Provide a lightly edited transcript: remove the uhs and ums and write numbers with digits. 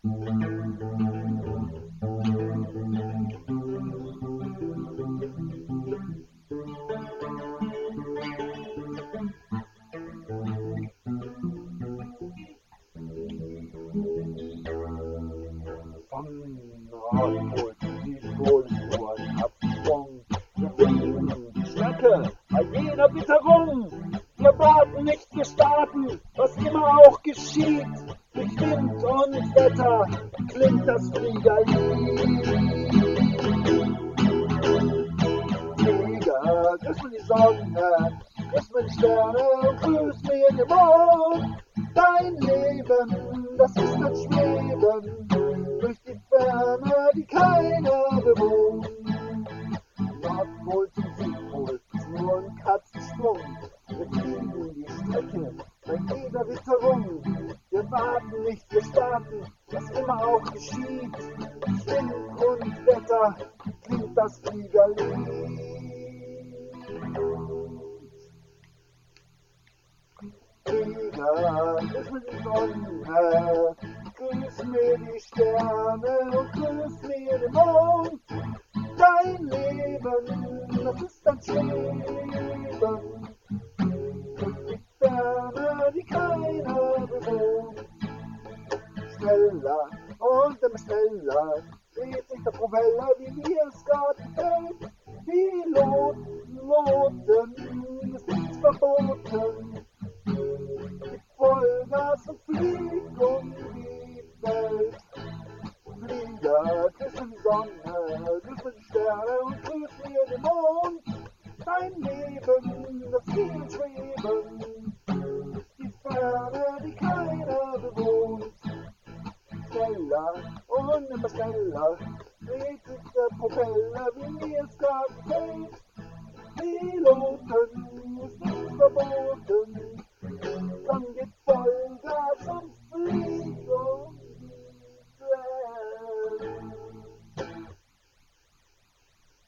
Von Nordpol zum Südpol ist nur ein Absprung. Wir finden die Strecke bei jeder Witterung. Wir warten nicht, wir starten, was immer auch geschieht. Durch Wind und Wetter klingt das Fliegerlied. Flieger, grüß mir die Sonne, grüß mir die Sterne und grüß mir den Mond. Dein Leben, das ist ein Schweben durch die Ferne, die keiner bewohnt. Nordpol zum Südpol ist nur ein Katzensprung. Wir fliegen die Strecke bei jeder Witterung. Wir warten nicht, wir starten, was immer auch geschieht. Durch Wind und Wetter klingt das Fliegerlied. Flieger, grüß mir die Sonne, grüß mir die Sterne und grüß mir den Mond. Dein Leben, das ist ein Schweben durch die Ferne, die keiner bewohnt. Schneller und immer schneller dreht sich der Propeller, wie mir es gerade gefällt. Piloten, ist nichts verboten. Gib Vollgas und flieg um die Welt. Flieger, grüß mir die Sonne, grüß mir die Sterne und grüß mir den Mond. Dein Leben, das ist ein Schweben, die Ferne, die keiner bewohnt. Schneller und immer schneller dreht sich der Propeller, wie mir es gerade gefällt. Piloten,